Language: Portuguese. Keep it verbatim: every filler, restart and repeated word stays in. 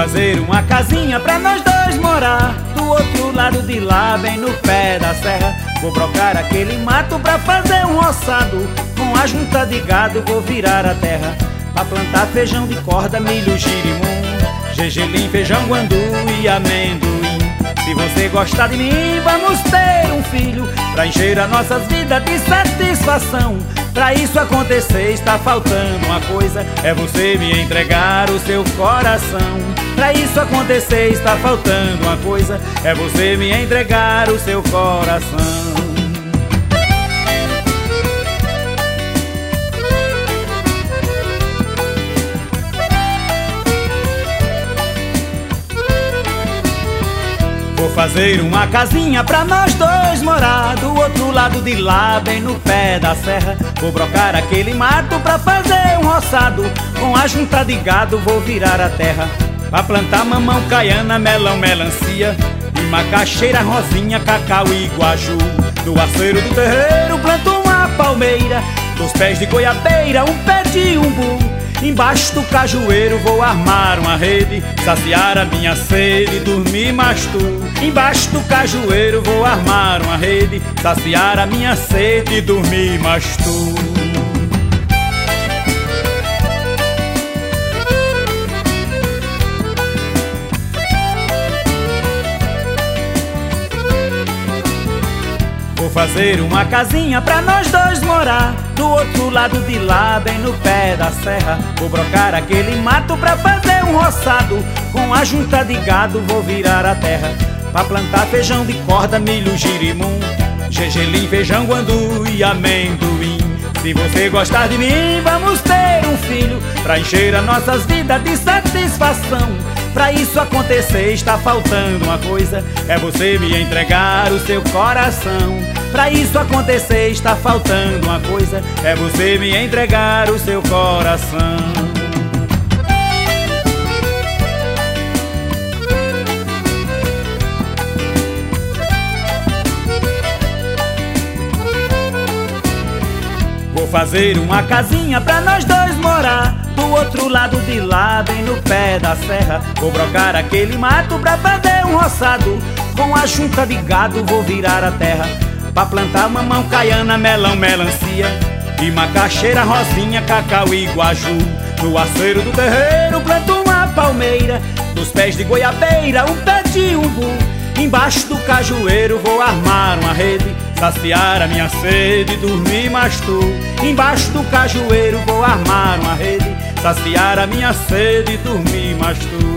fazer uma casinha pra nós dois morar, do outro lado de lá, bem no pé da serra. Vou brocar aquele mato pra fazer um roçado, com a junta de gado vou virar a terra, pra plantar feijão de corda, milho, girimum, gergelim, feijão, guandu e amendoim. Se você gostar de mim, vamos ter um filho, pra encher as nossas vidas de satisfação. Pra isso acontecer está faltando uma coisa, é você me entregar o seu coração. Pra isso acontecer está faltando uma coisa, é você me entregar o seu coração. Vou fazer uma casinha pra nós dois morar, do outro lado de lá, bem no pé da serra. Vou brocar aquele mato pra fazer um roçado, com a junta de gado vou virar a terra, pra plantar mamão, caiana, melão, melancia e macaxeira, rosinha, cacau e guaju. No aceiro do terreiro planto uma palmeira, dos pés de goiabeira um pé de umbu. Embaixo do cajueiro vou armar uma rede, saciar a minha sede e dormir mais tu. Embaixo do cajueiro vou armar uma rede, saciar a minha sede e dormir mais tu. Vou fazer uma casinha pra nós dois morar, do outro lado de lá, bem no pé da serra. Vou brocar aquele mato pra fazer um roçado, com a junta de gado vou virar a terra, pra plantar feijão de corda, milho, girimum, gergelim, feijão, guandu e amendoim. Se você gostar de mim, vamos ter um filho, pra encher as nossas vidas de satisfação. Pra isso acontecer está faltando uma coisa, é você me entregar o seu coração. Pra isso acontecer está faltando uma coisa, é você me entregar o seu coração. Vou fazer uma casinha pra nós dois morar, do outro lado de lá, bem no pé da serra. Vou brocar aquele mato pra fazer um roçado, com a junta de gado vou virar a terra, pra plantar mamão, caiana, melão, melancia e macaxeira, rosinha, cacau e guaju. No aceiro do terreiro planto uma palmeira, dos pés de goiabeira um pé de umbu. Embaixo do cajueiro vou armar uma rede, saciar a minha sede e dormir mais tu. Embaixo do cajueiro vou armar uma rede, saciar a minha sede e dormir mais tu.